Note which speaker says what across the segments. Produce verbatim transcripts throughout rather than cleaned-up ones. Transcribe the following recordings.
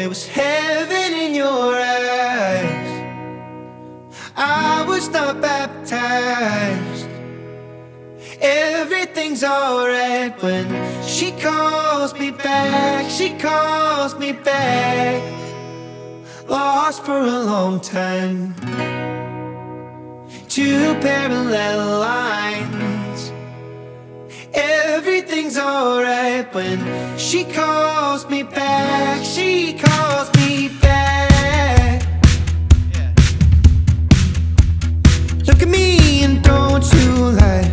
Speaker 1: there was heaven in your eyes. I was not baptized. Everything's alright when she calls me back. She calls me back. Lost for a long time. Two parallel lines. Everything's alright when she calls me back. She calls me back. Look at me and don't you lie.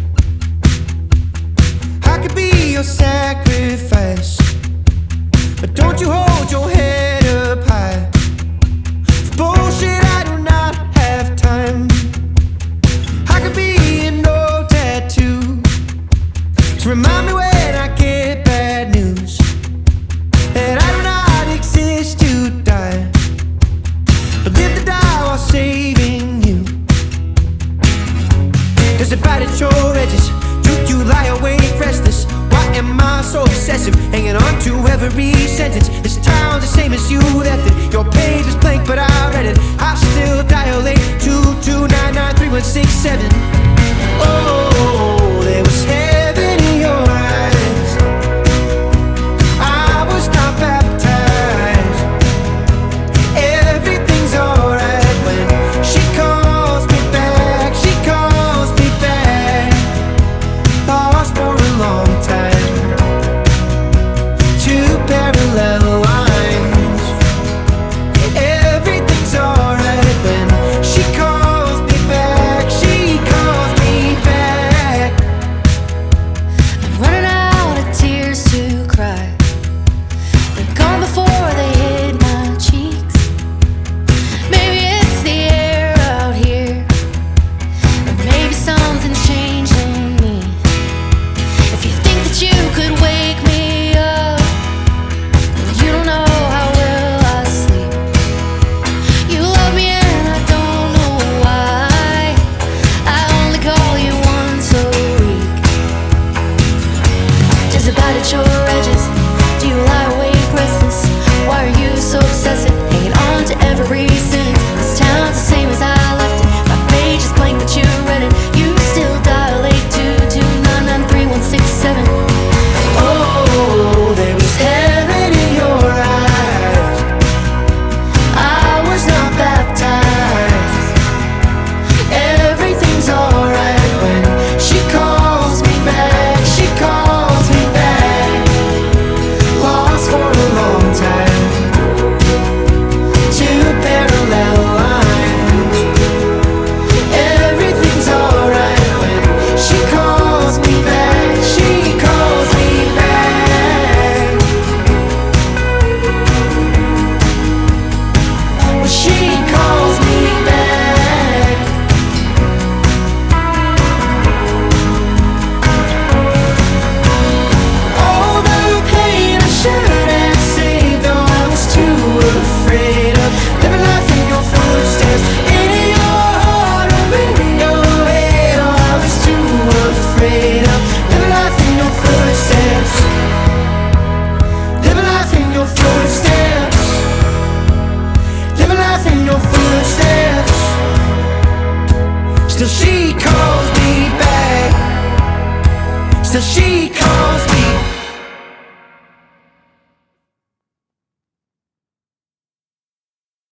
Speaker 1: I could be your sacrifice, but don't you hold your head up high. For bullshit, I do not have time. I could be an old tattoo to remind me when I get bad news that I do not exist to die, but live to die while saving you. Does it bite at your edges? Do you lie awake restless? Why am I so obsessive, hanging on to every sentence? This town's the same as you left it. Your page is blank but I read it. I still dilate two two nine nine three one six seven. Oh, there was hell